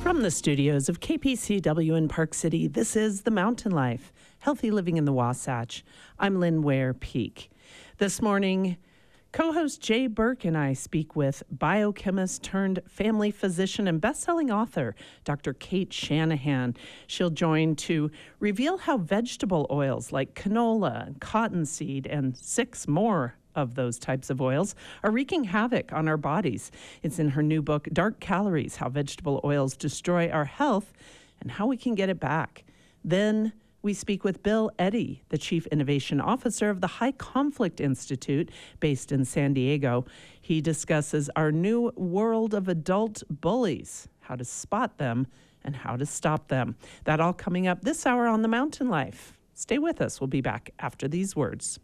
From the studios of KPCW in Park City, this is The Mountain Life, Healthy Living in the Wasatch. I'm Lynn Ware Peak. This morning, co-host Jay Burke and I speak with biochemist turned family physician and best-selling author, Dr. Kate Shanahan. She'll join to reveal how vegetable oils like canola, cottonseed, and 6 more of those types of oils are wreaking havoc on our bodies. It's in her new book, Dark Calories, How Vegetable Oils Destroy Our Health and How We Can Get It Back. Then we speak with Bill Eddy, the Chief Innovation Officer of the High Conflict Institute based in San Diego. He discusses our new world of adult bullies, how to spot them and how to stop them. That all coming up this hour on The Mountain Life. Stay with us. We'll be back after these words.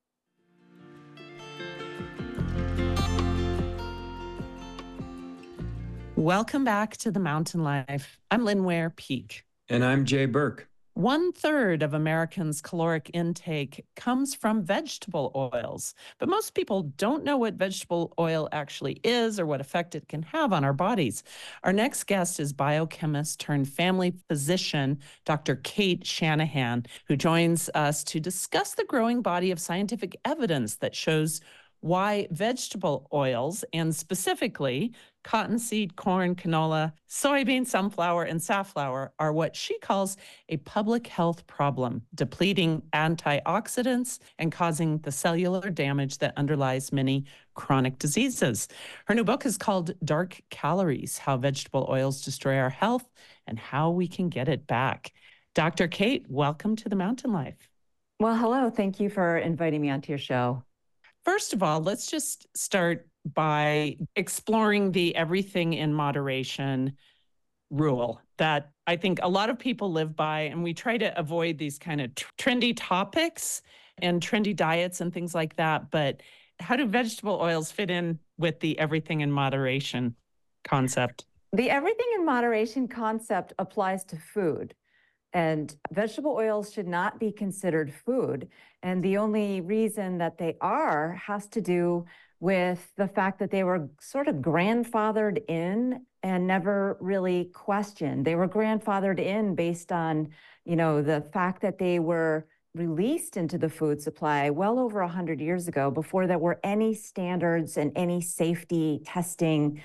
Welcome back to The Mountain Life. I'm Lynn Ware Peak. And I'm Jay Burke. 1/3 of Americans' caloric intake comes from vegetable oils, but most people don't know what vegetable oil actually is or what effect it can have on our bodies. Our next guest is biochemist turned family physician, Dr. Kate Shanahan, who joins us to discuss the growing body of scientific evidence that shows why vegetable oils, and specifically cottonseed, corn, canola, soybean, sunflower, and safflower, are what she calls a public health problem, depleting antioxidants and causing the cellular damage that underlies many chronic diseases. Her new book is called Dark Calories, How Vegetable Oils Destroy Our Health and How We Can Get It Back. Dr. Kate, welcome to The Mountain Life. Well, hello. Thank you for inviting me onto your show. First of all, let's just start by exploring the everything in moderation rule that I think a lot of people live by, and we try to avoid these kind of trendy topics and trendy diets and things like that. But how do vegetable oils fit in with the everything in moderation concept? The everything in moderation concept applies to food. And vegetable oils should not be considered food. And the only reason that they are has to do with the fact that they were sort of grandfathered in and never really questioned. They were grandfathered in based on, the fact that they were released into the food supply well over 100 years ago, before there were any standards and any safety testing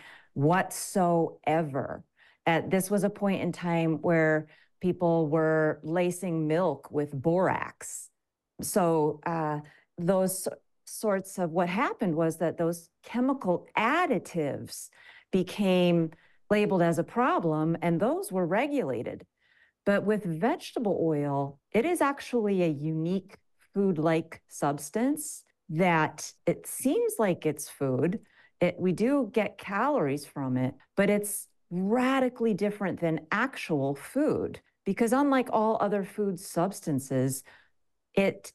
whatsoever. This was a point in time where people were lacing milk with borax. So those sorts of what happened was that those chemical additives became labeled as a problem, and those were regulated. But with vegetable oil, it is actually a unique food-like substance that it seems like it's food. We do get calories from it, but it's radically different than actual food, because unlike all other food substances, it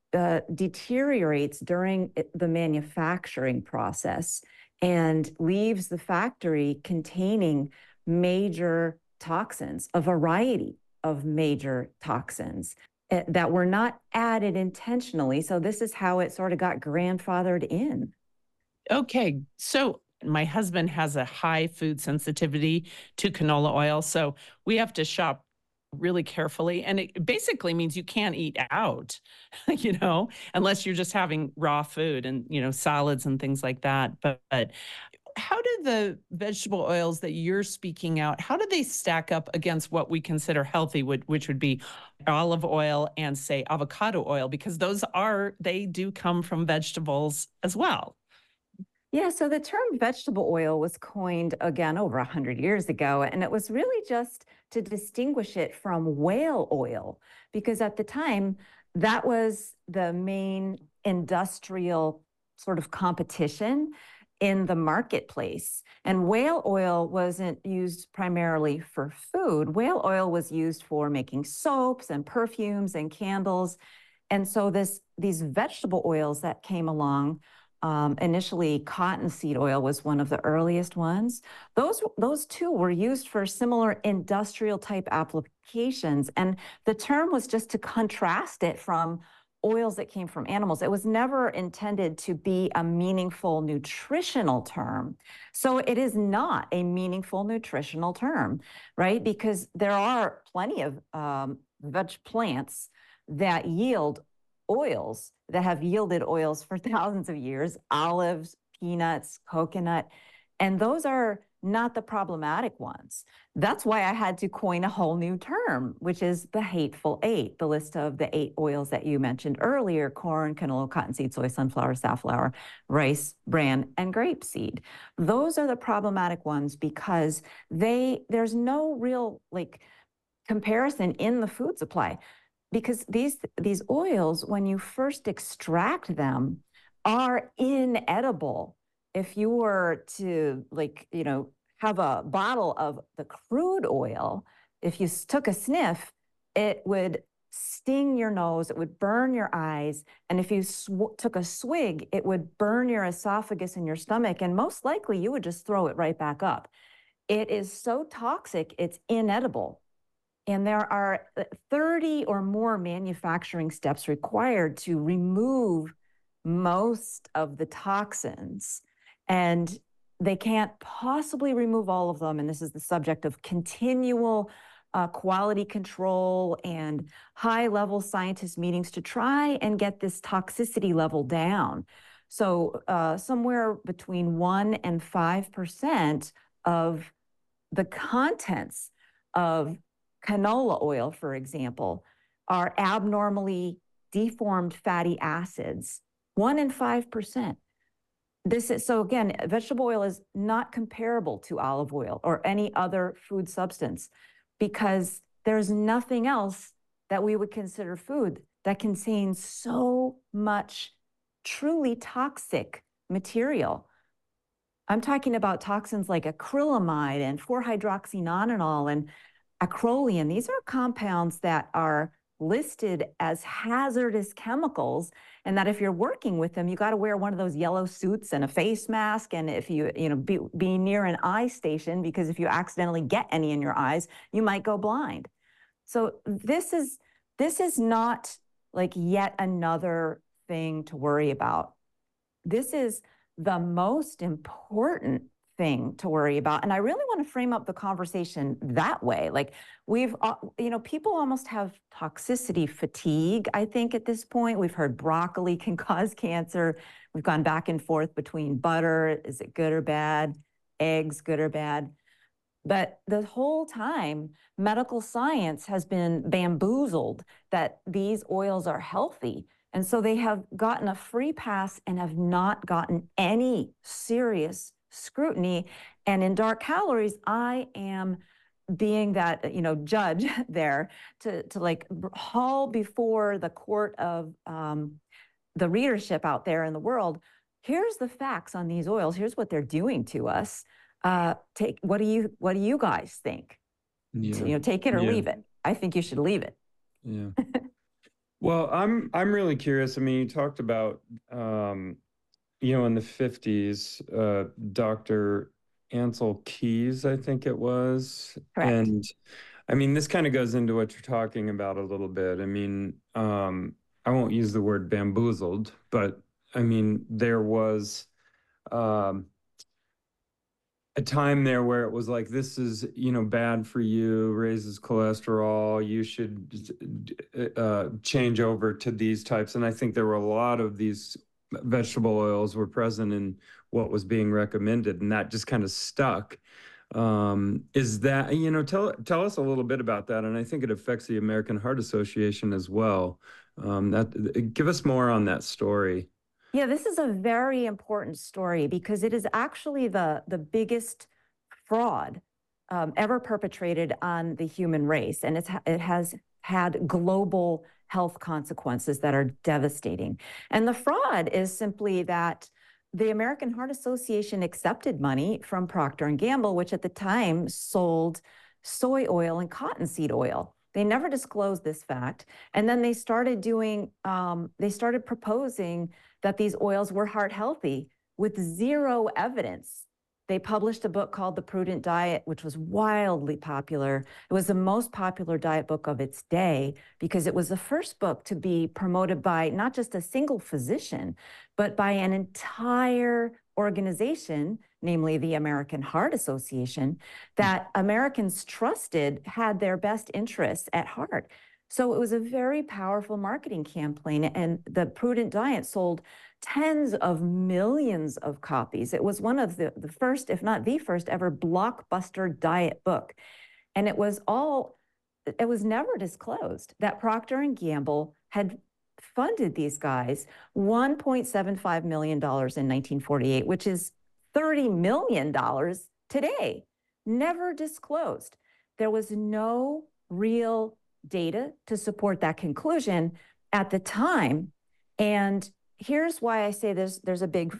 deteriorates during the manufacturing process and leaves the factory containing major toxins, a variety of major toxins that were not added intentionally. So this is how it sort of got grandfathered in. Okay, so my husband has a high food sensitivity to canola oil, so we have to shop really carefully. And it basically means you can't eat out, unless you're just having raw food and, salads and things like that. But how do the vegetable oils that you're speaking out, how do they stack up against what we consider healthy, which would be olive oil and, say, avocado oil? Because they do come from vegetables as well. Yeah, so the term vegetable oil was coined again over 100 years ago, and it was really just to distinguish it from whale oil, because at the time, that was the main industrial sort of competition in the marketplace. And whale oil wasn't used primarily for food. Whale oil was used for making soaps and perfumes and candles. And so these vegetable oils that came along, initially, cottonseed oil was one of the earliest ones. Those two were used for similar industrial type applications. And the term was just to contrast it from oils that came from animals. It was never intended to be a meaningful nutritional term. So it is not a meaningful nutritional term, right? Because there are plenty of veg plants that yield oils, that have yielded oils for thousands of years, olives, peanuts, coconut, and those are not the problematic ones. That's why I had to coin a whole new term, which is the hateful eight, the list of the 8 oils that you mentioned earlier: corn, canola, cottonseed, soy, sunflower, safflower, rice, bran, and grapeseed. Those are the problematic ones because there's no real comparison in the food supply, because these oils, when you first extract them, are inedible. If you were to have a bottle of the crude oil, if you took a sniff, it would sting your nose, it would burn your eyes, and if you took a swig, it would burn your esophagus and your stomach, and most likely you would just throw it right back up. It is so toxic, it's inedible. And there are 30 or more manufacturing steps required to remove most of the toxins. And they can't possibly remove all of them. And this is the subject of continual quality control and high-level scientist meetings to try and get this toxicity level down. So somewhere between 1% and 5% of the contents of canola oil, for example, are abnormally deformed fatty acids. 1% and 5%. So again, vegetable oil is not comparable to olive oil or any other food substance, because there's nothing else that we would consider food that contains so much truly toxic material. I'm talking about toxins like acrylamide and 4-hydroxynonenal and acrolein. These are compounds that are listed as hazardous chemicals, and that if you're working with them, you got to wear one of those yellow suits and a face mask, and if you be near an eye station, because if you accidentally get any in your eyes, you might go blind. So this is not like yet another thing to worry about. This is the most important thing to worry about. And I really want to frame up the conversation that way. Like people almost have toxicity fatigue, I think, at this point. We've heard broccoli can cause cancer. We've gone back and forth between butter, is it good or bad? Eggs, good or bad? But the whole time, medical science has been bamboozled that these oils are healthy. And so they have gotten a free pass and have not gotten any serious scrutiny. And in Dark Calories, I am being that judge there to haul before the court of the readership out there in the world. Here's the facts on these oils. Here's what they're doing to us. What do you guys think? Yeah. Take it or leave it. I think you should leave it. Yeah. Well, I'm really curious. I mean, you talked about in the 50s, Dr. Ancel Keys, I think it was. Correct. And I mean, this kind of goes into what you're talking about a little bit. I mean, I won't use the word bamboozled, but I mean, there was a time there where it was like, this is, bad for you, raises cholesterol, you should change over to these types. And I think there were a lot of these vegetable oils were present in what was being recommended, and that just kind of stuck. Is that, tell us a little bit about that. And I think it affects the American Heart Association as well. Give us more on that story. Yeah, this is a very important story because it is actually the biggest fraud ever perpetrated on the human race. And it has had global health consequences that are devastating. And the fraud is simply that the American Heart Association accepted money from Procter & Gamble, which at the time sold soy oil and cottonseed oil. They never disclosed this fact. And then they started proposing that these oils were heart healthy with zero evidence They published a book called The Prudent Diet, which was wildly popular. It was the most popular diet book of its day because it was the first book to be promoted by not just a single physician, but by an entire organization, namely the American Heart Association, that Americans trusted had their best interests at heart. So it was a very powerful marketing campaign, and the Prudent Diet sold tens of millions of copies. It was one of the first, if not the first ever blockbuster diet book. And it was never disclosed that Procter & Gamble had funded these guys $1.75 million in 1948, which is $30 million today. Never disclosed. There was no real data to support that conclusion at the time. And here's why I say there's a big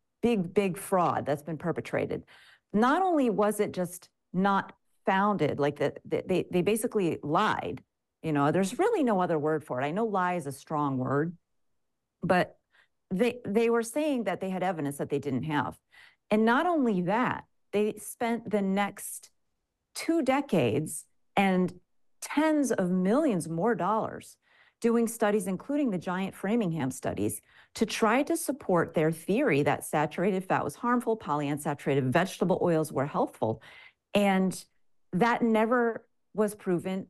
fraud that's been perpetrated. Not only was it just not founded, like they basically lied. There's really no other word for it. I know lie is a strong word, but they were saying that they had evidence that they didn't have. And not only that, they spent the next 2 decades and tens of millions more dollars doing studies, including the giant Framingham studies, to try to support their theory that saturated fat was harmful, polyunsaturated vegetable oils were healthful. And that never was proven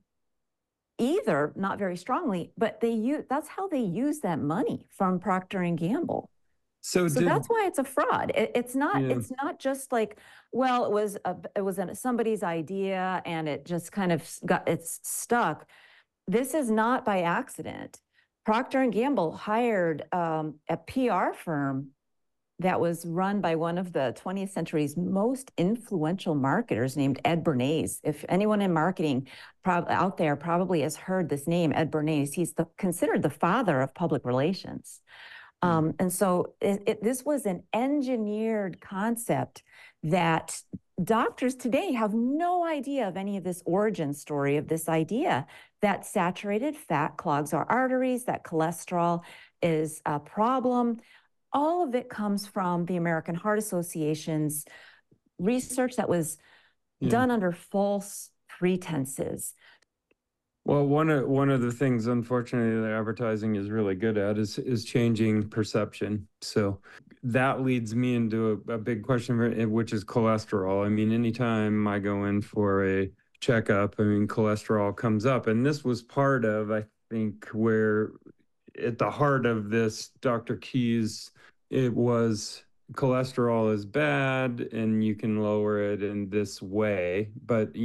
either, not very strongly, but that's how they use that money from Procter & Gamble. So that's why it's a fraud. It's not just like, well, it was somebody's idea and it just kind of it's stuck. This is not by accident. Procter & Gamble hired a PR firm that was run by one of the 20th century's most influential marketers named Ed Bernays. If anyone in marketing out there probably has heard this name, Ed Bernays, he's considered the father of public relations. And so this was an engineered concept that doctors today have no idea of any of this origin story of this idea that saturated fat clogs our arteries, that cholesterol is a problem. All of it comes from the American Heart Association's research that was done under false pretenses. Well, one of the things, unfortunately, that advertising is really good at is changing perception. So that leads me into a big question, which is cholesterol. I mean, anytime I go in for a checkup, cholesterol comes up. And this was part of, I think, where at the heart of this, Dr. Keyes, it was cholesterol is bad and you can lower it in this way. But,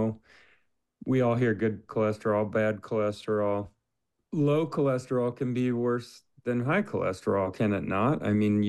we all hear good cholesterol, bad cholesterol. Low cholesterol can be worse than high cholesterol, can it not?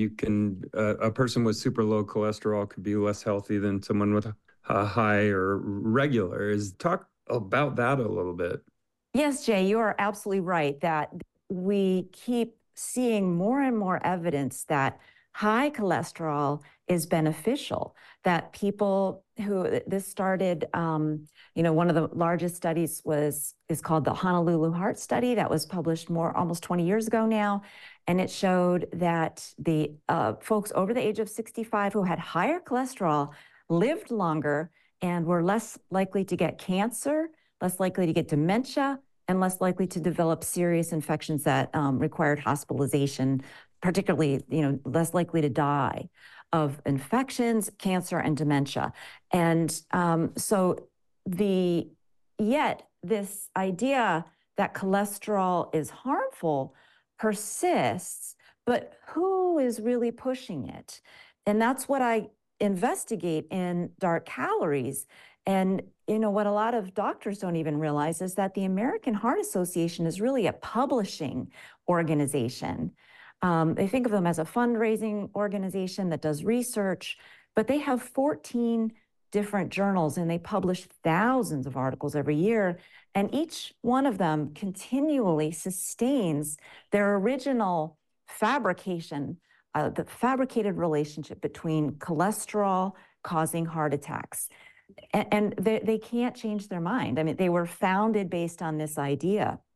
A person with super low cholesterol could be less healthy than someone with a high or regular. Talk about that a little bit. Yes, Jay, you are absolutely right that we keep seeing more and more evidence that high cholesterol is beneficial, that people this started, one of the largest studies is called the Honolulu Heart Study that was published almost 20 years ago now. And it showed that the folks over the age of 65 who had higher cholesterol lived longer and were less likely to get cancer, less likely to get dementia, and less likely to develop serious infections that required hospitalization, particularly, less likely to die of infections, cancer, and dementia. And yet this idea that cholesterol is harmful persists, but who is really pushing it? And that's what I investigate in Dark Calories. And what a lot of doctors don't even realize is that the American Heart Association is really a publishing organization. They think of them as a fundraising organization that does research, but they have 14 different journals and they publish thousands of articles every year. And each one of them continually sustains their original fabrication, the fabricated relationship between cholesterol causing heart attacks. And they can't change their mind. They were founded based on this idea.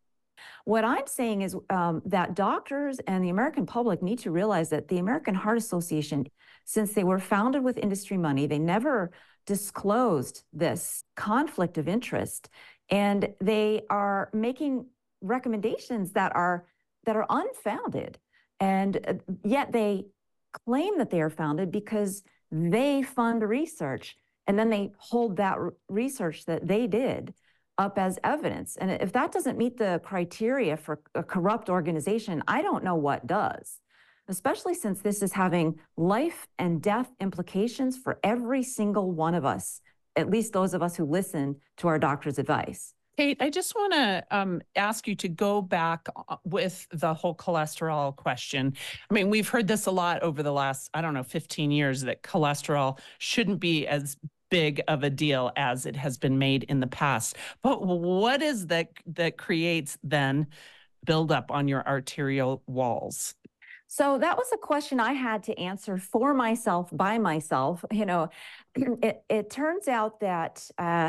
What I'm saying is that doctors and the American public need to realize that the American Heart Association, since they were founded with industry money, they never disclosed this conflict of interest, and they are making recommendations that are unfounded, and yet they claim that they are founded because they fund research, and then they hold that research that they did up as evidence. And if that doesn't meet the criteria for a corrupt organization, I don't know what does, especially since this is having life and death implications for every single one of us, at least those of us who listen to our doctor's advice. Kate, I just want to ask you to go back with the whole cholesterol question. I mean, we've heard this a lot over the last, 15 years, that cholesterol shouldn't be as big of a deal as it has been made in the past. But what is that creates then buildup on your arterial walls? So that was a question I had to answer for myself, by myself. It turns out that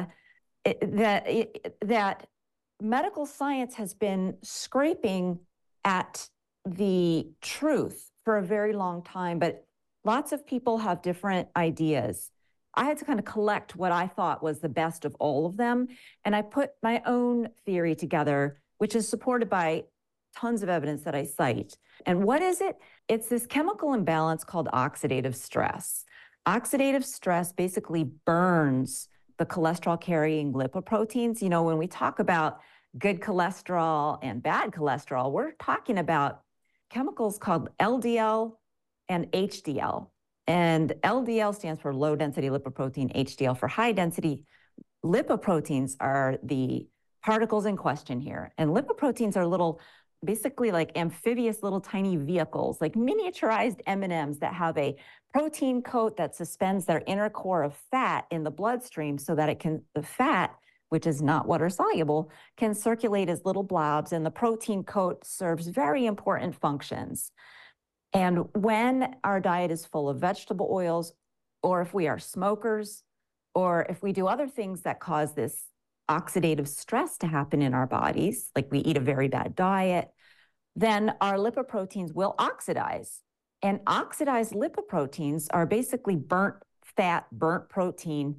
that medical science has been scraping at the truth for a very long time, but lots of people have different ideas. I had to kind of collect what I thought was the best of all of them, and I put my own theory together, which is supported by tons of evidence that I cite. And what is it? It's this chemical imbalance called oxidative stress. Oxidative stress basically burns the cholesterol-carrying lipoproteins. When we talk about good cholesterol and bad cholesterol, we're talking about chemicals called LDL and HDL. And LDL stands for low-density lipoprotein, HDL for high-density. Lipoproteins are the particles in question here. And lipoproteins are basically like amphibious little tiny vehicles, like miniaturized M&Ms that have a protein coat that suspends their inner core of fat in the bloodstream so that the fat, which is not water soluble, can circulate as little blobs, and the protein coat serves very important functions. And when our diet is full of vegetable oils, or if we are smokers, or if we do other things that cause this oxidative stress to happen in our bodies, like we eat a very bad diet, then our lipoproteins will oxidize. And oxidized lipoproteins are basically burnt fat, burnt protein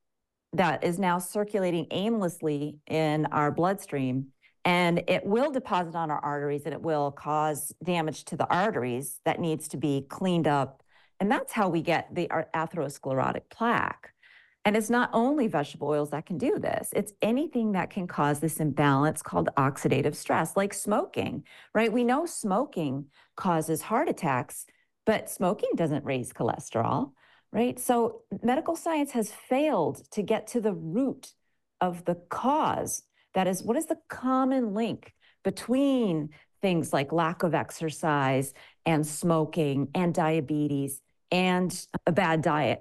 that is now circulating aimlessly in our bloodstream. And it will deposit on our arteries, and it will cause damage to the arteries that needs to be cleaned up. And that's how we get the atherosclerotic plaque. And it's not only vegetable oils that can do this, it's anything that can cause this imbalance called oxidative stress, like smoking, right? We know smoking causes heart attacks, but smoking doesn't raise cholesterol, right? So medical science has failed to get to the root of the cause. That is, what is the common link between things like lack of exercise and smoking and diabetes and a bad diet?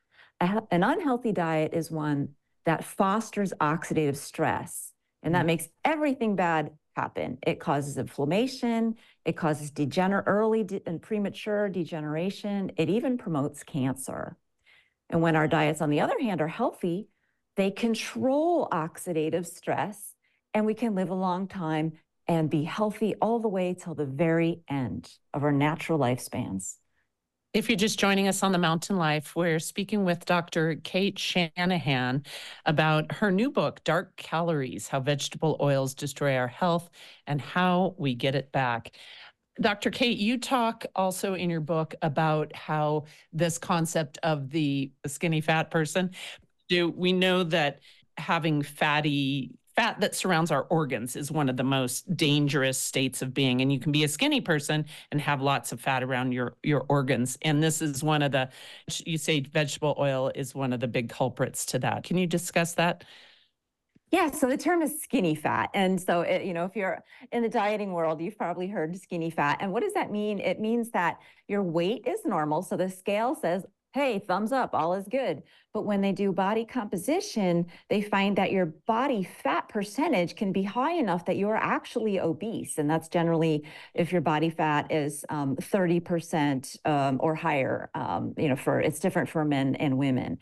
An unhealthy diet is one that fosters oxidative stress, and that makes everything bad happen. It causes inflammation, it causes early and premature degeneration, it even promotes cancer. And when our diets, on the other hand, are healthy, they control oxidative stress, and we can live a long time and be healthy all the way till the very end of our natural lifespans. If you're just joining us on The Mountain Life, we're speaking with Dr. Kate Shanahan about her new book, Dark Calories: How Vegetable Oils Destroy Our Health and How We Get It Back. Dr. Kate, you talk also in your book about how this concept of the skinny fat person, we know that having fat that surrounds our organs is one of the most dangerous states of being. And you can be a skinny person and have lots of fat around your organs. And this is you say vegetable oil is one of the big culprits to that. Can you discuss that? Yeah, so the term is skinny fat. And so, if you're in the dieting world, you've probably heard skinny fat. And what does that mean? It means that your weight is normal. So the scale says, hey, thumbs up, all is good. But when they do body composition, they find that your body fat percentage can be high enough that you are actually obese. And that's generally if your body fat is 30% or higher. It's different for men and women.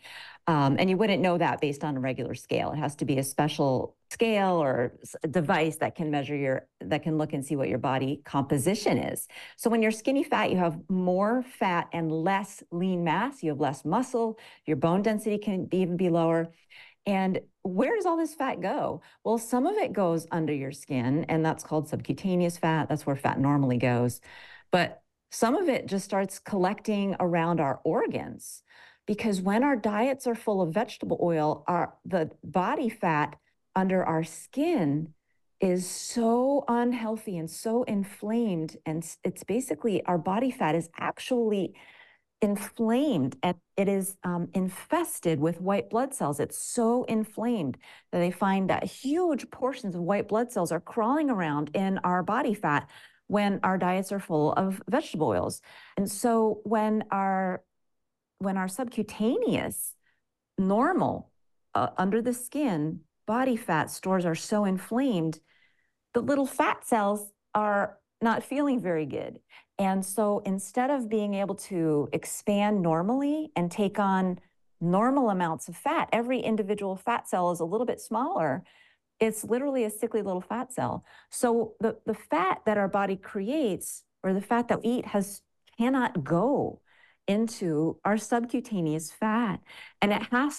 And you wouldn't know that based on a regular scale. It has to be a special scale or a device that can that can look and see what your body composition is. So when you're skinny fat, you have more fat and less lean mass. You have less muscle. Your bone density can even be lower. And where does all this fat go? Well, some of it goes under your skin, and that's called subcutaneous fat. That's where fat normally goes. But some of it just starts collecting around our organs, because when our diets are full of vegetable oil, the body fat under our skin is so unhealthy and so inflamed. And it's basically, our body fat is actually inflamed, and it is infested with white blood cells. It's so inflamed that they find that huge portions of white blood cells are crawling around in our body fat when our diets are full of vegetable oils. And so when our subcutaneous, normal, under the skin body fat stores are so inflamed, the little fat cells are not feeling very good. And so instead of being able to expand normally and take on normal amounts of fat, every individual fat cell is a little bit smaller. It's literally a sickly little fat cell. So the fat that our body creates, or the fat that we eat, cannot go into our subcutaneous fat. And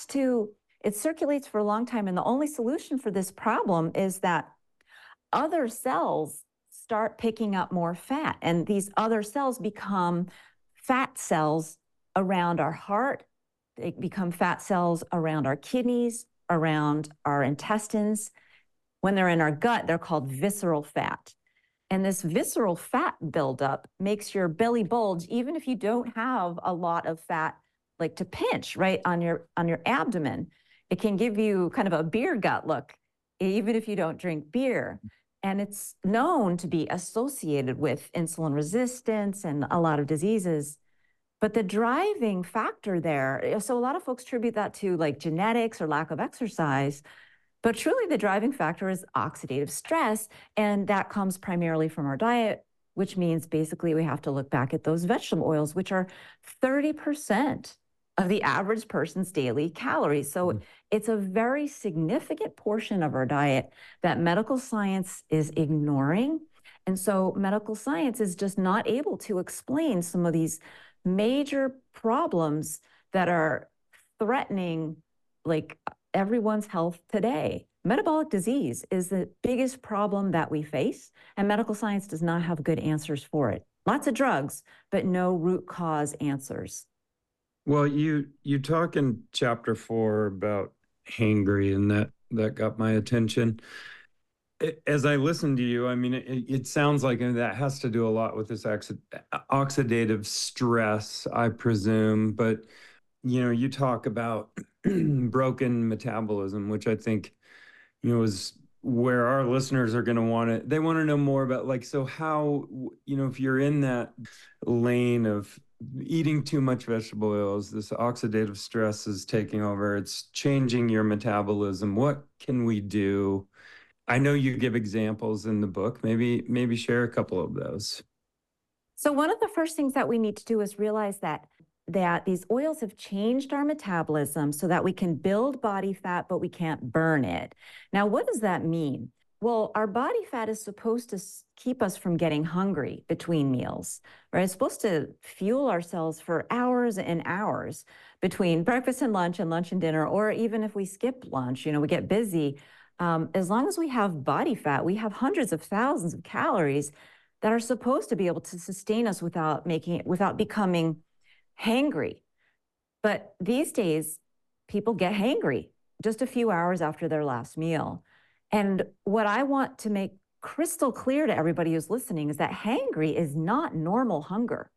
it circulates for a long time. And the only solution for this problem is that other cells start picking up more fat. And these other cells become fat cells around our heart. They become fat cells around our kidneys, around our intestines. When they're in our gut, they're called visceral fat. And this visceral fat buildup makes your belly bulge, even if you don't have a lot of fat, like to pinch right on your abdomen. It can give you kind of a beer gut look, even if you don't drink beer. And it's known to be associated with insulin resistance and a lot of diseases. But the driving factor there, so a lot of folks attribute that to like genetics or lack of exercise. But truly, the driving factor is oxidative stress, and that comes primarily from our diet, which means basically we have to look back at those vegetable oils, which are 30% of the average person's daily calories. So it's a very significant portion of our diet that medical science is ignoring. And so medical science is just not able to explain some of these major problems that are threatening like everyone's health today. Metabolic disease is the biggest problem that we face, and medical science does not have good answers for it. Lots of drugs, but no root cause answers. Well, you talk in chapter 4 about hangry, and that got my attention. As I listen to you, I mean, it sounds like that has to do a lot with this oxidative stress, I presume. But you talk about broken metabolism, which I think is where our listeners are going to they want to know more about, like, so how, if you're in that lane of eating too much vegetable oils, this oxidative stress is taking over, it's changing your metabolism. What can we do? I know you give examples in the book. Maybe share a couple of those. So one of the first things that we need to do is realize that these oils have changed our metabolism so that we can build body fat, but we can't burn it. Now, what does that mean? Well, our body fat is supposed to keep us from getting hungry between meals, right? It's supposed to fuel ourselves for hours and hours between breakfast and lunch and dinner, or even if we skip lunch, we get busy. As long as we have body fat, we have hundreds of thousands of calories that are supposed to be able to sustain us without becoming hangry. But these days, people get hangry just a few hours after their last meal. And what I want to make crystal clear to everybody who's listening is that hangry is not normal hunger.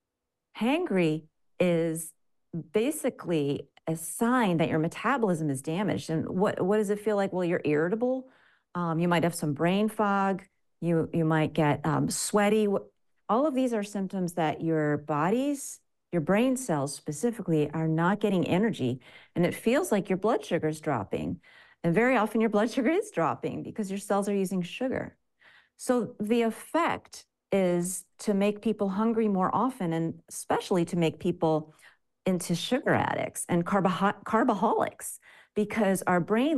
Hangry is basically a sign that your metabolism is damaged. And what does it feel like? Well, you're irritable. You might have some brain fog. You might get sweaty. All of these are symptoms that your brain cells specifically are not getting energy, and it feels like your blood sugar is dropping. And very often your blood sugar is dropping because your cells are using sugar. So the effect is to make people hungry more often, and especially to make people into sugar addicts and carboholics, because our brain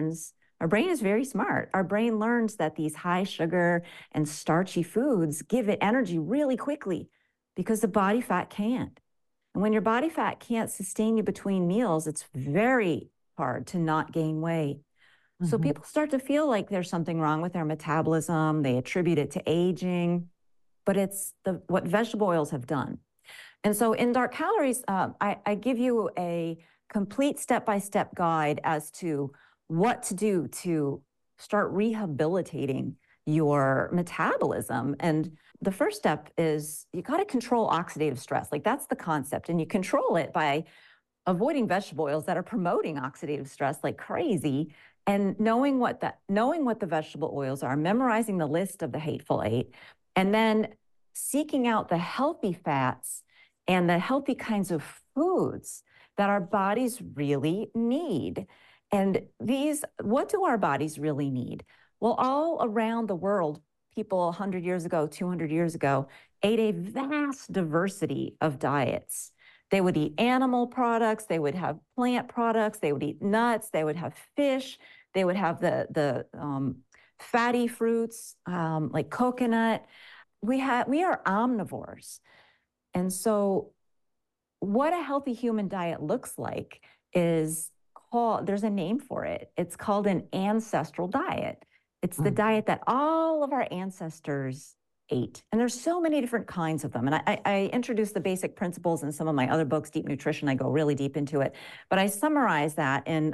is very smart. Our brain learns that these high sugar and starchy foods give it energy really quickly because the body fat can't. And when your body fat can't sustain you between meals, it's very hard to not gain weight. So people start to feel like there's something wrong with their metabolism. They attribute it to aging, but it's what vegetable oils have done. And so in Dark Calories, I give you a complete step-by-step guide as to what to do to start rehabilitating your metabolism. And the first step is you got to control oxidative stress. Like, that's the concept. And you control it by avoiding vegetable oils that are promoting oxidative stress like crazy, and knowing what the vegetable oils are, memorizing the list of the Hateful Eight, and then seeking out the healthy fats and the healthy kinds of foods that our bodies really need. And what do our bodies really need? Well, all around the world, people 100 years ago, 200 years ago, ate a vast diversity of diets. They would eat animal products, they would have plant products, they would eat nuts, they would have fish, they would have the fatty fruits like coconut. We are omnivores. And so what a healthy human diet looks like is there's a name for it. It's called an ancestral diet. It's the diet that all of our ancestors ate. And there's so many different kinds of them. And I introduce the basic principles in some of my other books, Deep Nutrition. I go really deep into it. But I summarize that in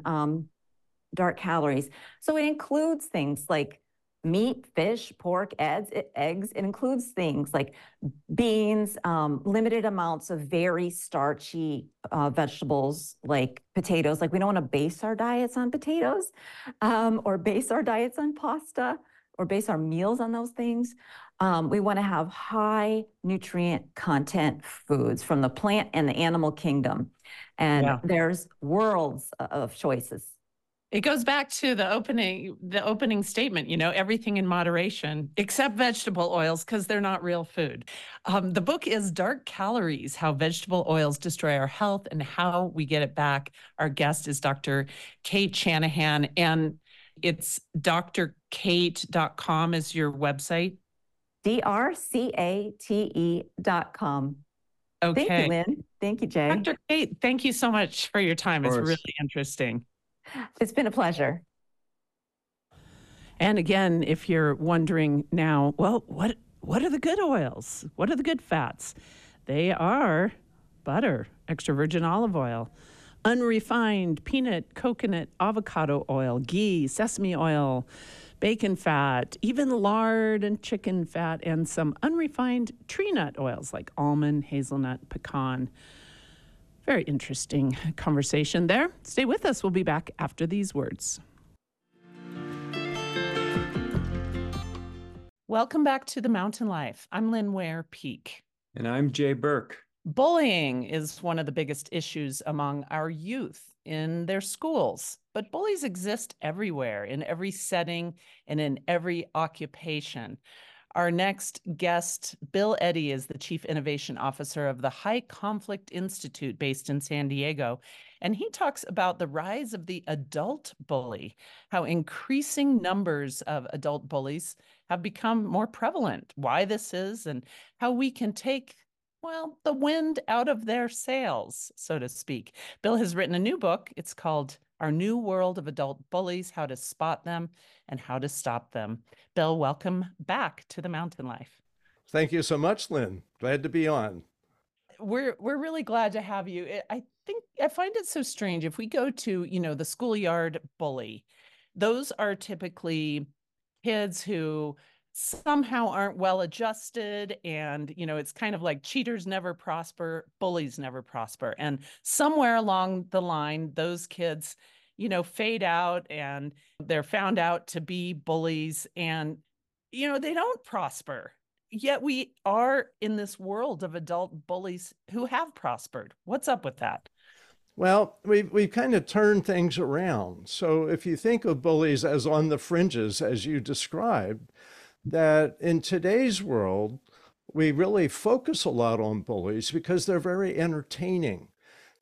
Dark Calories. So it includes things like meat, fish, pork, eggs. It includes things like beans, limited amounts of very starchy vegetables like potatoes. Like, we don't want to base our diets on potatoes or base our diets on pasta or base our meals on those things. We want to have high nutrient content foods from the plant and the animal kingdom. And there's worlds of choices. It goes back to the opening statement, everything in moderation, except vegetable oils, because they're not real food. The book is Dark Calories: How Vegetable Oils Destroy Our Health and How We Get It Back. Our guest is Dr. Cate Shanahan, and it's drcate.com is your website. drcate.com. Okay. Thank you, Lynn. Thank you, Jay. Dr. Cate, thank you so much for your time. It's really interesting. It's been a pleasure. And again, if you're wondering now, well, what are the good oils? What are the good fats? They are butter, extra virgin olive oil, unrefined peanut, coconut, avocado oil, ghee, sesame oil, bacon fat, even lard and chicken fat, and some unrefined tree nut oils like almond, hazelnut, pecan. Very interesting conversation there. Stay with us. We'll be back after these words. Welcome back to The Mountain Life. I'm Lynn Ware Peak. And I'm Jay Burke. Bullying is one of the biggest issues among our youth in their schools. But bullies exist everywhere, in every setting and in every occupation. Our next guest, Bill Eddy, is the Chief Innovation Officer of the High Conflict Institute based in San Diego. And he talks about the rise of the adult bully, how increasing numbers of adult bullies have become more prevalent, why this is, and how we can take, well, the wind out of their sails, so to speak. Bill has written a new book. It's called Our New World of Adult Bullies: How to Spot Them and How to Stop Them. Bill, welcome back to The Mountain Life. Thank you so much, Lynn. Glad to be on. We're really glad to have you. I find it so strange. If we go to, the schoolyard bully, those are typically kids who somehow aren't well adjusted, and it's kind of like cheaters never prosper, bullies never prosper, and somewhere along the line those kids fade out and they're found out to be bullies, and they don't prosper. Yet we are in this world of adult bullies who have prospered. What's up with that? Well, we've kind of turned things around. So if you think of bullies as on the fringes, as you described, that in today's world, we really focus a lot on bullies because they're very entertaining.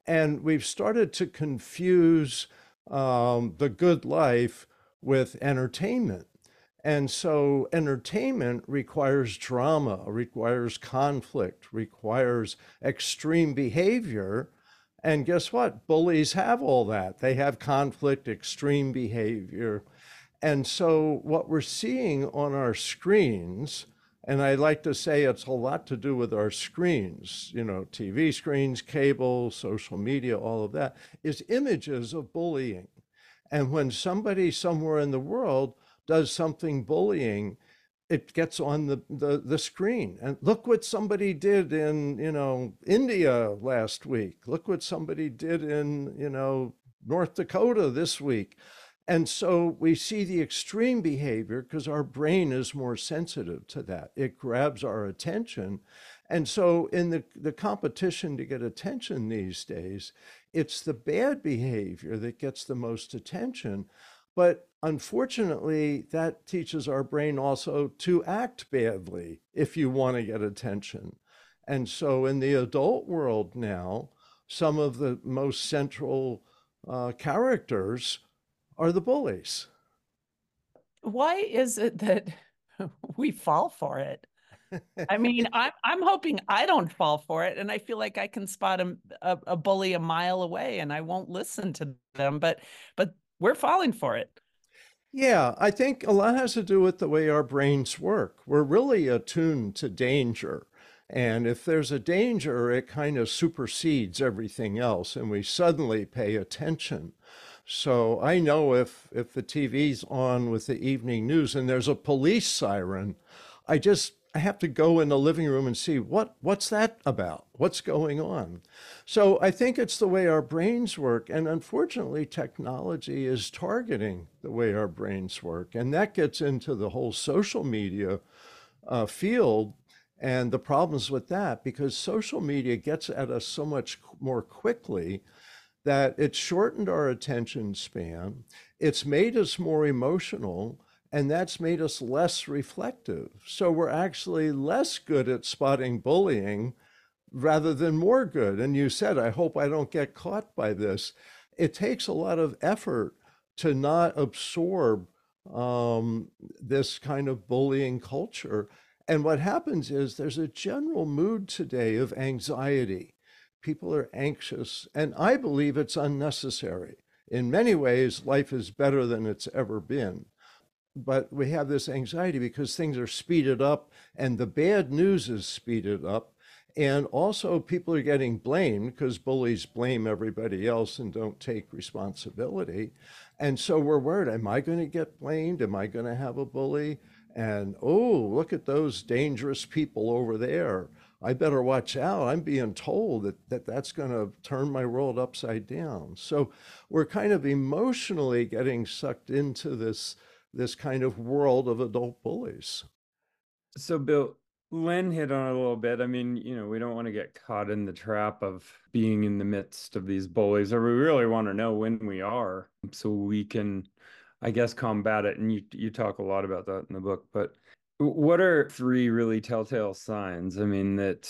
And we've started to confuse the good life with entertainment. And so entertainment requires drama, requires conflict, requires extreme behavior. And guess what? Bullies have all that. They have conflict, extreme behavior. And so what we're seeing on our screens, and I like to say it's a lot to do with our screens, you know, TV screens, cable, social media, all of that, is images of bullying. And when somebody somewhere in the world does something bullying, it gets on the screen. And look what somebody did in, you know, India last week. Look what somebody did in, you know, North Dakota this week. And so we see the extreme behavior because our brain is more sensitive to that. It grabs our attention. And so in the competition to get attention these days, it's the bad behavior that gets the most attention. But unfortunately, that teaches our brain also to act badly if you want to get attention. And so in the adult world now, some of the most central characters are the bullies. Why is it that we fall for it? I mean, I'm hoping I don't fall for it, and I feel like I can spot a bully a mile away, and I won't listen to them. But we're falling for it. Yeah, I think a lot has to do with the way our brains work. We're really attuned to danger. And if there's a danger, it kind of supersedes everything else, and we suddenly pay attention. So I know if the TV's on with the evening news and there's a police siren, I have to go in the living room and see what's that about? What's going on? So I think it's the way our brains work. And unfortunately, technology is targeting the way our brains work. And that gets into the whole social media field and the problems with that, because social media gets at us so much more quickly that it's shortened our attention span. It's made us more emotional, and that's made us less reflective. So we're actually less good at spotting bullying rather than more good. And you said, I hope I don't get caught by this. It takes a lot of effort to not absorb this kind of bullying culture. And what happens is there's a general mood today of anxiety. People are anxious, and I believe it's unnecessary. In many ways, life is better than it's ever been. But we have this anxiety because things are speeded up, and the bad news is speeded up. And also, people are getting blamed because bullies blame everybody else and don't take responsibility. And so we're worried, am I going to get blamed? Am I going to have a bully? And oh, look at those dangerous people over there. I better watch out. I'm being told that's going to turn my world upside down. So we're kind of emotionally getting sucked into this kind of world of adult bullies. So, Bill, Len hit on it a little bit. I mean, you know, we don't want to get caught in the trap of being in the midst of these bullies, or we really want to know when we are so we can, I guess, combat it. And you talk a lot about that in the book, but what are 3 really telltale signs? I mean, that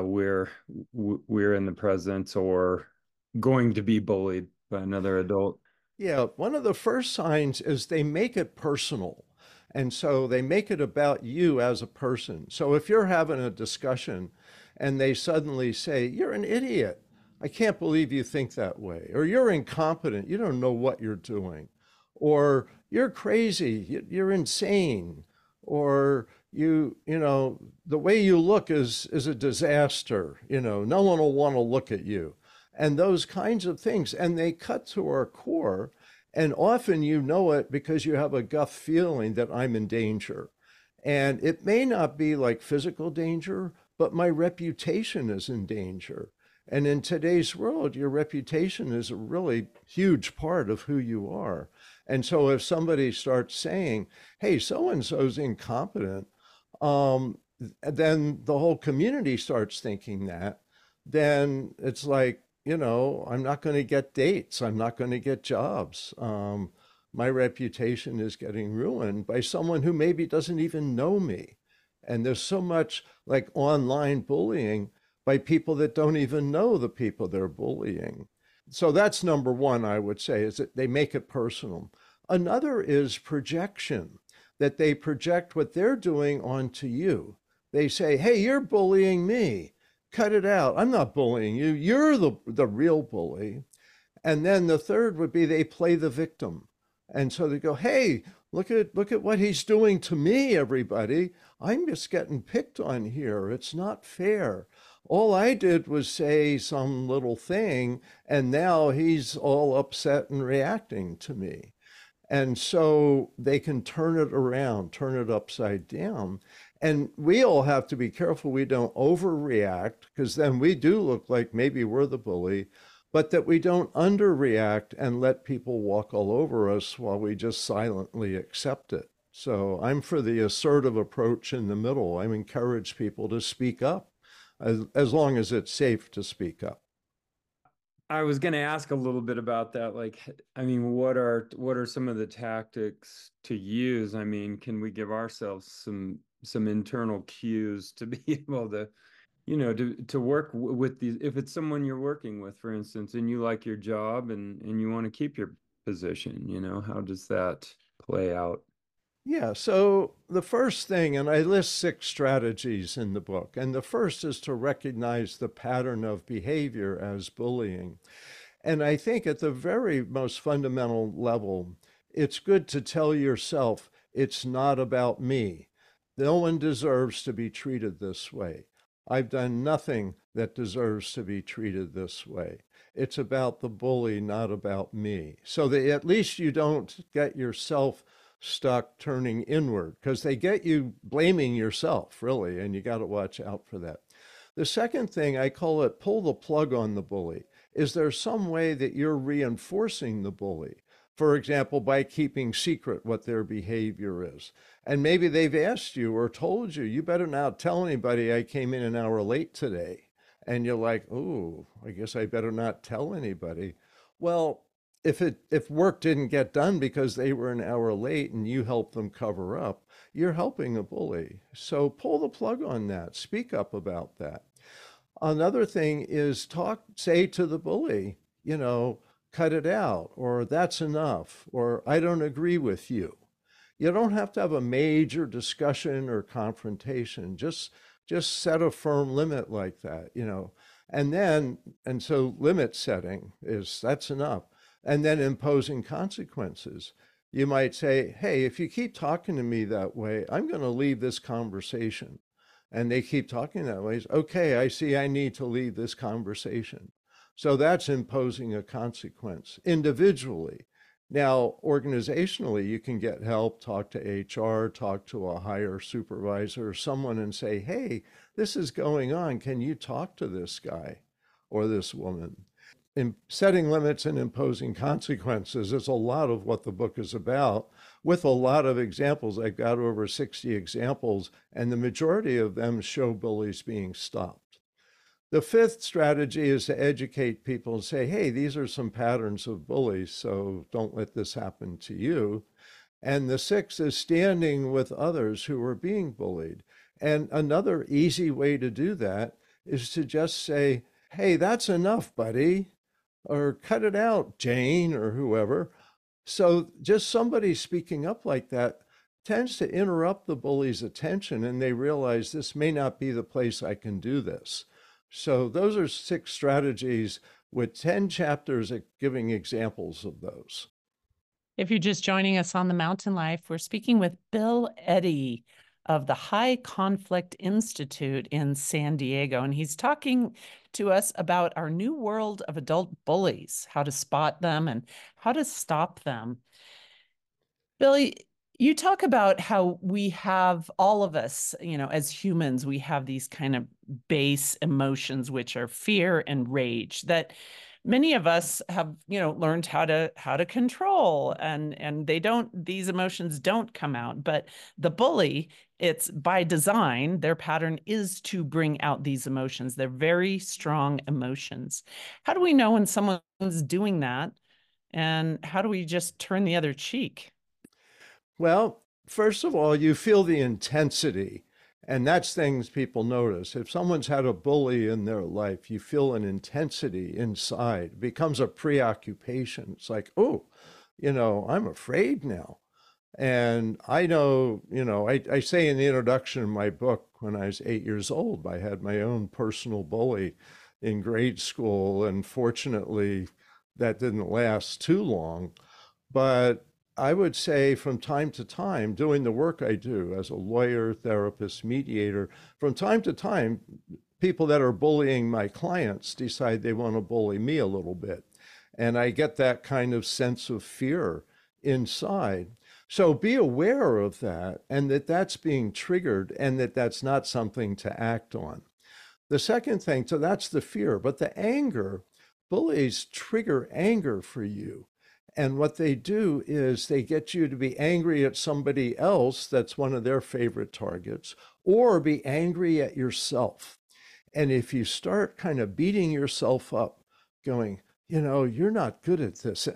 we're in the presence or going to be bullied by another adult. Yeah, one of the first signs is they make it personal. And so they make it about you as a person. So if you're having a discussion and they suddenly say, you're an idiot, I can't believe you think that way, or you're incompetent, you don't know what you're doing, or you're crazy, you're insane, or you know, the way you look is a disaster, you know, no one will want to look at you, and those kinds of things. And they cut to our core. And often you know it because you have a gut feeling that I'm in danger. And it may not be like physical danger, but my reputation is in danger. And in today's world, your reputation is a really huge part of who you are. And so if somebody starts saying, hey, so-and-so's incompetent, then the whole community starts thinking that, then it's like, you know, I'm not going to get dates. I'm not going to get jobs. My reputation is getting ruined by someone who maybe doesn't even know me. And there's so much like online bullying by people that don't even know the people they're bullying. So that's number one, I would say, is that they make it personal. Another is projection, that they project what they're doing onto you. They say, hey, you're bullying me. Cut it out. I'm not bullying you. You're the real bully. And then the third would be they play the victim. And so they go, hey, look at what he's doing to me, everybody. I'm just getting picked on here. It's not fair. All I did was say some little thing, and now he's all upset and reacting to me. And so they can turn it around, turn it upside down. And we all have to be careful we don't overreact, because then we do look like maybe we're the bully, but that we don't underreact and let people walk all over us while we just silently accept it. So I'm for the assertive approach in the middle. I encourage people to speak up as long as it's safe to speak up. I was going to ask a little bit about that. Like, I mean, what are some of the tactics to use? I mean, can we give ourselves some internal cues to be able to, to work with these, if it's someone you're working with, for instance, and you like your job and you want to keep your position, how does that play out? Yeah, so the first thing, and I list 6 strategies in the book, and the first is to recognize the pattern of behavior as bullying. And I think at the very most fundamental level, it's good to tell yourself it's not about me. No one deserves to be treated this way. I've done nothing that deserves to be treated this way. It's about the bully, not about me. So that at least you don't get yourself stuck turning inward, because they get you blaming yourself, really, and you got to watch out for that. The second thing, I call it pull the plug on the bully. Is there some way that you're reinforcing the bully? For example, by keeping secret what their behavior is. And maybe they've asked you or told you, you better not tell anybody I came in an hour late today. And you're like, oh, I guess I better not tell anybody. Well, if work didn't get done because they were an hour late and you helped them cover up, you're helping a bully. So pull the plug on that. Speak up about that. Another thing is say to the bully, cut it out, or that's enough, or I don't agree with you. You don't have to have a major discussion or confrontation. Just set a firm limit like that, And so limit setting that's enough. And then imposing consequences. You might say, hey, if you keep talking to me that way, I'm going to leave this conversation. And they keep talking that way. Okay, I see I need to leave this conversation. So that's imposing a consequence individually. Now, organizationally, you can get help, talk to HR, talk to a higher supervisor or someone and say, hey, this is going on. Can you talk to this guy or this woman? In setting limits and imposing consequences is a lot of what the book is about, with a lot of examples. I've got over 60 examples, and the majority of them show bullies being stopped. The fifth strategy is to educate people and say, hey, these are some patterns of bullies, so don't let this happen to you. And the sixth is standing with others who are being bullied. And another easy way to do that is to just say, hey, that's enough, buddy. Or cut it out, Jane, or whoever. So just somebody speaking up like that tends to interrupt the bully's attention, and they realize this may not be the place I can do this. So those are 6 strategies with 10 chapters giving examples of those. If you're just joining us on The Mountain Life, we're speaking with Bill Eddy of the High Conflict Institute in San Diego. And he's talking to us about our new world of adult bullies, how to spot them and how to stop them. Billy, you talk about how we have, all of us, as humans, we have these kind of base emotions, which are fear and rage, that many of us have, learned how to control, and these emotions don't come out. But the bully, it's by design, their pattern is to bring out these emotions. They're very strong emotions. How do we know when someone's doing that? And how do we just turn the other cheek? Well, first of all, you feel the intensity. And that's things people notice. If someone's had a bully in their life, you feel an intensity inside. It becomes a preoccupation. It's like, oh, I'm afraid now. And I know, I say in the introduction of my book, when I was 8 years old, I had my own personal bully in grade school. And fortunately, that didn't last too long. But I would say from time to time, doing the work I do as a lawyer, therapist, mediator, from time to time, people that are bullying my clients decide they want to bully me a little bit. And I get that kind of sense of fear inside. So be aware of that, and that that's being triggered, and that that's not something to act on. The second thing, so that's the fear, but the anger, bullies trigger anger for you. And what they do is they get you to be angry at somebody else that's one of their favorite targets, or be angry at yourself. And if you start kind of beating yourself up, going, you're not good at this,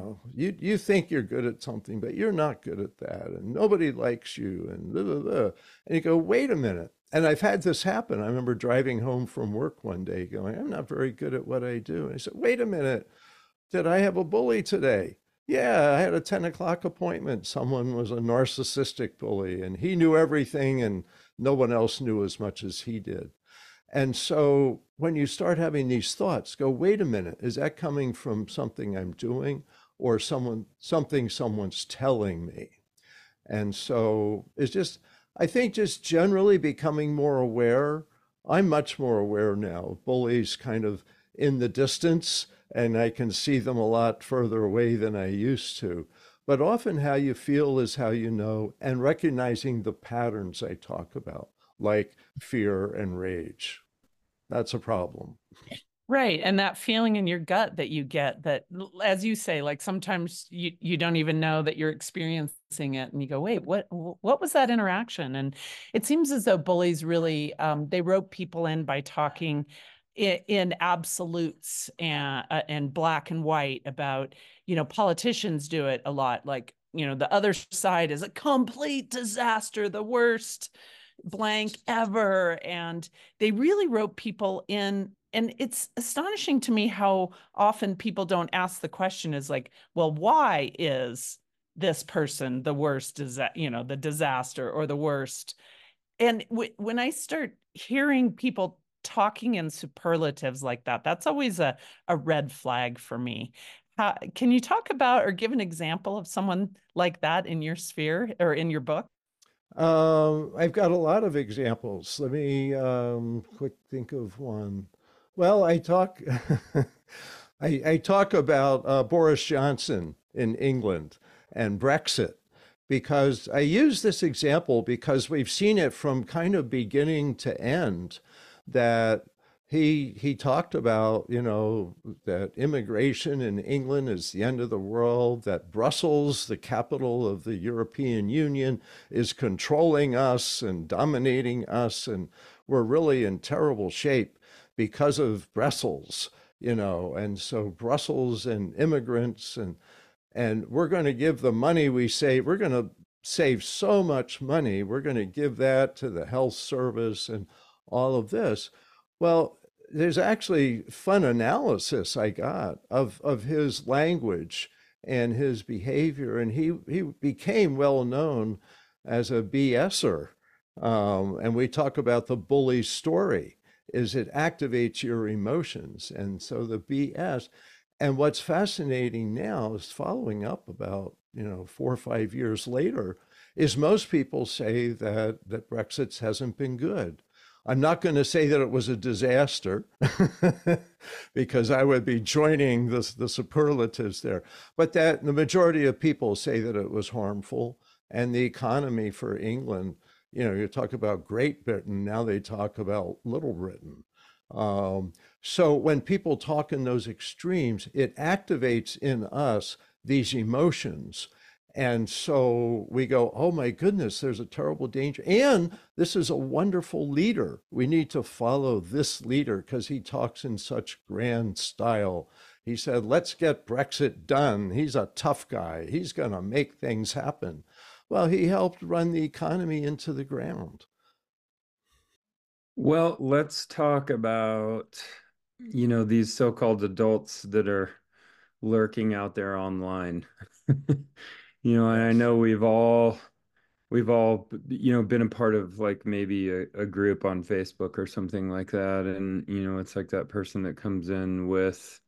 you think you're good at something, but you're not good at that, and nobody likes you, and blah, blah, blah. And you go, wait a minute. And I've had this happen. I remember driving home from work one day going, I'm not very good at what I do. And I said, wait a minute. Did I have a bully today? Yeah, I had a 10 o'clock appointment. Someone was a narcissistic bully, and he knew everything, and no one else knew as much as he did. And so when you start having these thoughts, go, wait a minute, is that coming from something I'm doing, or something someone's telling me? And so it's just, I think, just generally becoming more aware. I'm much more aware now of bullies kind of in the distance, and I can see them a lot further away than I used to. But often how you feel is how you know, and recognizing the patterns I talk about, like fear and rage. That's a problem. Right. And that feeling in your gut that you get, that, as you say, like sometimes you don't even know that you're experiencing it, and you go, wait, what was that interaction? And it seems as though bullies really, they rope people in by talking in absolutes and black and white about, politicians do it a lot. Like, the other side is a complete disaster, the worst blank ever. And they really rope people in. And it's astonishing to me how often people don't ask the question, is like, well, why is this person the worst, the disaster or the worst? And when I start hearing people talking in superlatives like that, that's always a red flag for me. Can you talk about or give an example of someone like that in your sphere or in your book? I've got a lot of examples. Let me quick think of one. Well, I talk I talk about Boris Johnson in England and Brexit, because I use this example because we've seen it from kind of beginning to end, that he talked about, that immigration in England is the end of the world, that Brussels, the capital of the European Union, is controlling us and dominating us, and we're really in terrible shape because of Brussels, and so Brussels and immigrants, and we're going to give the money we save, we're going to save so much money, we're going to give that to the health service and all of this. Well, there's actually fun analysis I got of his language and his behavior, and he became well known as a BSer. And we talk about the bully story, is it activates your emotions. And so the BS, and what's fascinating now is following up about, 4 or 5 years later, is most people say that Brexit hasn't been good. I'm not going to say that it was a disaster because I would be joining the superlatives there, but that the majority of people say that it was harmful. And the economy for England, you talk about Great Britain, now they talk about Little Britain. So when people talk in those extremes, it activates in us these emotions. And so we go, oh my goodness, there's a terrible danger. And this is a wonderful leader. We need to follow this leader because he talks in such grand style. He said, let's get Brexit done. He's a tough guy. He's going to make things happen. Well, he helped run the economy into the ground. Well, let's talk about, these so-called adults that are lurking out there online. And I Yes. know we've all, been a part of like maybe a group on Facebook or something like that. And, it's like that person that comes in with,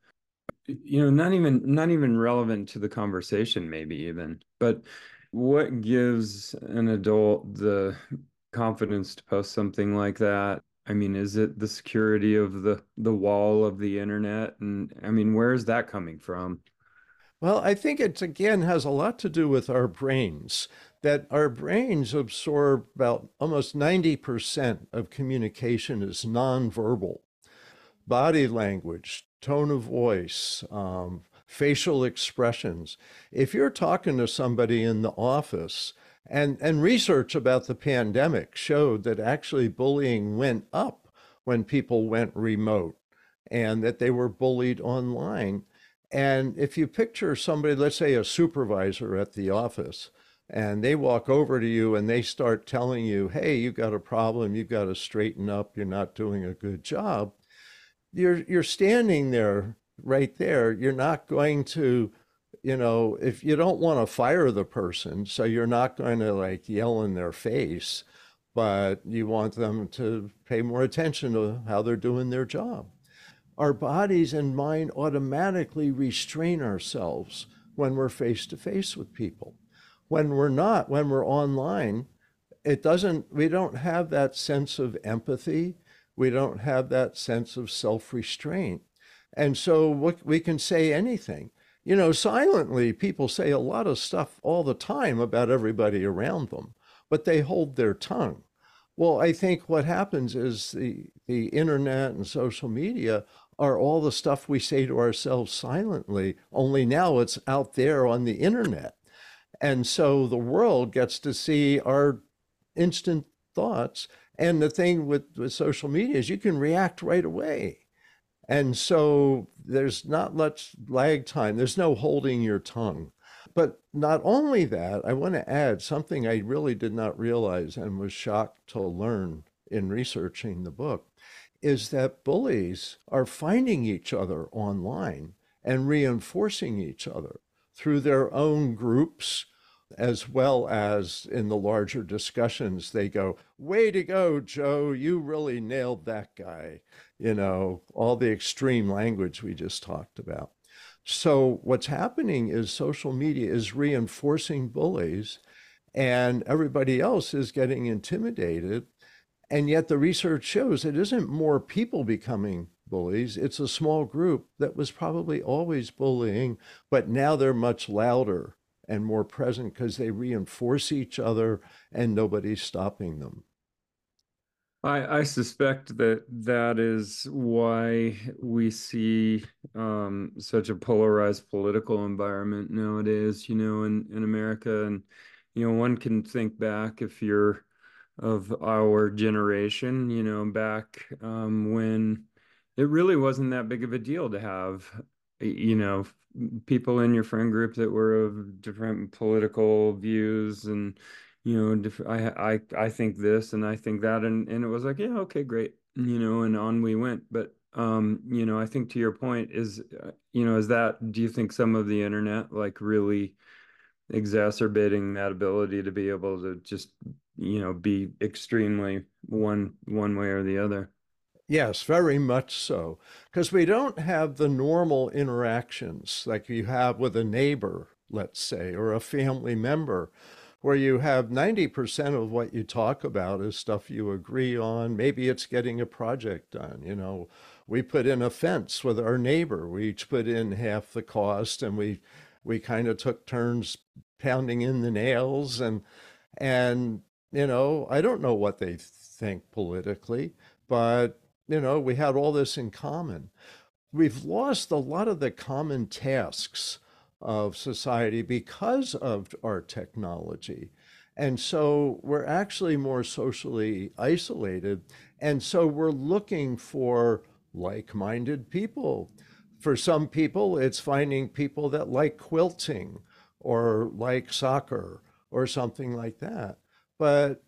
not even relevant to the conversation, maybe even, but what gives an adult the confidence to post something like that? I mean, is it the security of the wall of the internet? And I mean, where is that coming from? Well, I think it again has a lot to do with our brains, that our brains absorb about almost 90% of communication is nonverbal. Body language, tone of voice, facial expressions. If you're talking to somebody in the office, and research about the pandemic showed that actually bullying went up when people went remote and that they were bullied online. And if you picture somebody, let's say a supervisor at the office, and they walk over to you and they start telling you, hey, you got a problem, you got to straighten up, you're not doing a good job, you're standing there right there. You're not going to, if you don't want to fire the person, so you're not going to like yell in their face, but you want them to pay more attention to how they're doing their job. Our bodies and mind automatically restrain ourselves when we're face to face with people. When we're not, when we're online, we don't have that sense of empathy. We don't have that sense of self restraint. And so we can say anything. Silently, people say a lot of stuff all the time about everybody around them, but they hold their tongue. Well, I think what happens is the internet and social media are all the stuff we say to ourselves silently, only now it's out there on the internet. And so the world gets to see our instant thoughts. And the thing with social media is you can react right away. And so there's not much lag time. There's no holding your tongue. But not only that, I want to add something I really did not realize and was shocked to learn in researching the book is that bullies are finding each other online and reinforcing each other through their own groups, as well as in the larger discussions. They go, way to go, Joe, you really nailed that guy. All the extreme language we just talked about. So what's happening is social media is reinforcing bullies and everybody else is getting intimidated. And yet the research shows it isn't more people becoming bullies. It's a small group that was probably always bullying, but now they're much louder and more present because they reinforce each other and nobody's stopping them. I suspect that that is why we see such a polarized political environment nowadays, in America. And, one can think back if you're of our generation, back when it really wasn't that big of a deal to have, you know, people in your friend group that were of different political views and I think this and I think that and it was like, yeah, okay, great, and on we went. But I think to your point is that, do you think some of the internet like really exacerbating that ability to be able to just be extremely one way or the other? Yes, very much so. Because we don't have the normal interactions like you have with a neighbor, let's say, or a family member, where you have 90% of what you talk about is stuff you agree on. Maybe it's getting a project done. We put in a fence with our neighbor. We each put in half the cost and we kind of took turns pounding in the nails and I don't know what they think politically, but we had all this in common. We've lost a lot of the common tasks of society because of our technology. And so we're actually more socially isolated. And so we're looking for like minded people. For some people, it's finding people that like quilting or like soccer or something like that. But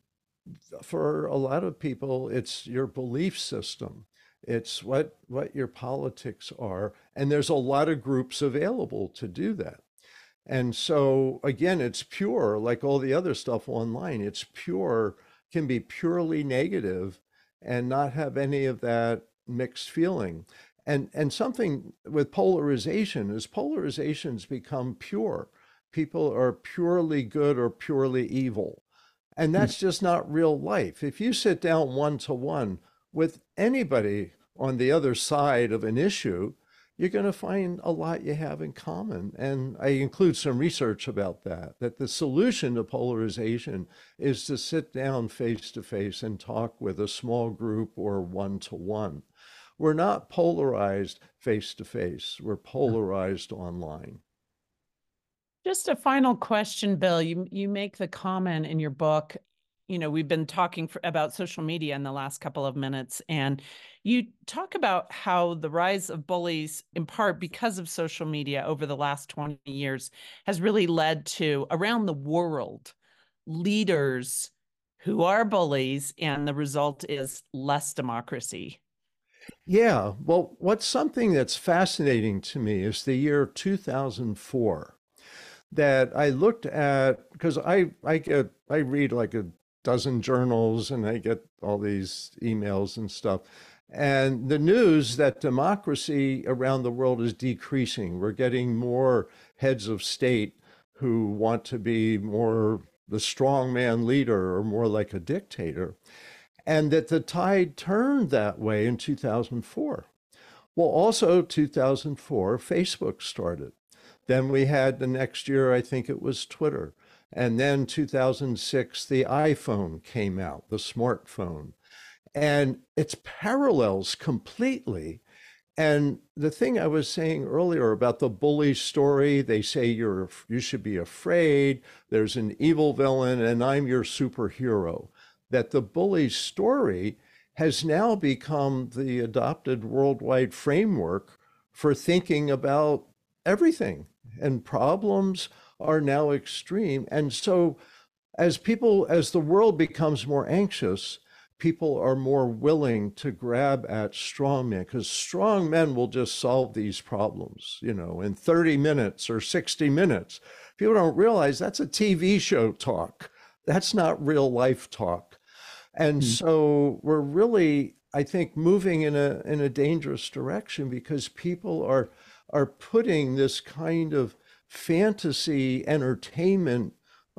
for a lot of people, it's your belief system. It's what your politics are. And there's a lot of groups available to do that. And so again, it's pure, like all the other stuff online. It's pure, can be purely negative and not have any of that mixed feeling. And something with polarization is polarizations become pure. People are purely good or purely evil. And that's just not real life. If you sit down one to one with anybody on the other side of an issue, you're going to find a lot you have in common. And I include some research about that the solution to polarization is to sit down face to face and talk with a small group or one to one. We're not polarized face to face, we're polarized online. Just a final question, Bill. You make the comment in your book, we've been talking about social media in the last couple of minutes, and you talk about how the rise of bullies, in part because of social media over the last 20 years, has really led to, around the world, leaders who are bullies, and the result is less democracy. Yeah, well, what's something that's fascinating to me is the year 2004 that I looked at, because I read like a dozen journals and I get all these emails and stuff. And the news that democracy around the world is decreasing. We're getting more heads of state who want to be more the strongman leader or more like a dictator. And that the tide turned that way in 2004. Well, also 2004, Facebook started. Then we had the next year, I think it was Twitter. And then 2006, the iPhone came out, the smartphone. And it's parallels completely. And the thing I was saying earlier about the bully story, they say you should be afraid, there's an evil villain, and I'm your superhero. That the bully story has now become the adopted worldwide framework for thinking about everything, and problems are now extreme. And so as the world becomes more anxious, people are more willing to grab at strong men, because strong men will just solve these problems, in 30 minutes or 60 minutes. People don't realize that's a TV show talk. That's not real life talk. And so we're really, I think, moving in a dangerous direction, because people are putting this kind of fantasy entertainment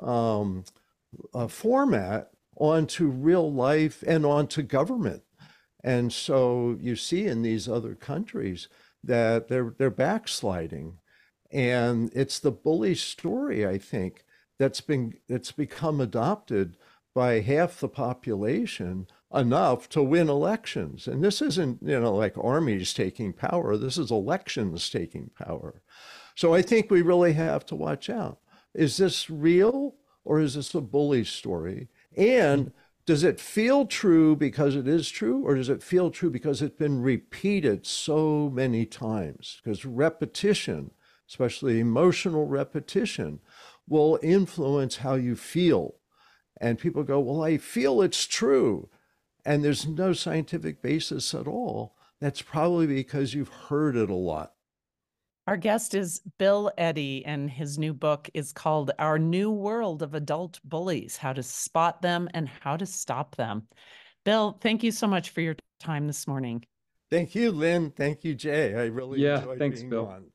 format onto real life and onto government. And so you see in these other countries that they're backsliding. And it's the bully story, I think, that's become adopted by half the population enough to win elections. And this isn't, like armies taking power. This is elections taking power. So I think we really have to watch out. Is this real, or is this a bully story? And does it feel true because it is true, or does it feel true because it's been repeated so many times? Because repetition, especially emotional repetition, will influence how you feel. And people go, well, I feel it's true. And there's no scientific basis at all. That's probably because you've heard it a lot. Our guest is Bill Eddy, and his new book is called Our New World of Adult Bullies: How to Spot Them and How to Stop Them. Bill, thank you so much for your time this morning. Thank you, Lynn. Thank you, Jay. I really enjoyed being Bill. on.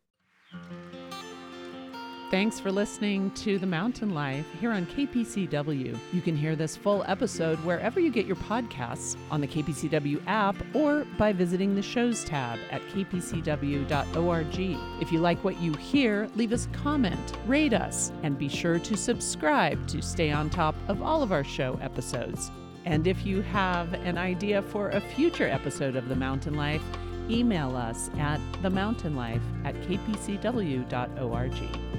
Thanks for listening to The Mountain Life here on KPCW. You can hear this full episode wherever you get your podcasts, on the KPCW app, or by visiting the shows tab at kpcw.org. If you like what you hear, leave us a comment, rate us, and be sure to subscribe to stay on top of all of our show episodes. And if you have an idea for a future episode of The Mountain Life, email us at themountainlife@kpcw.org.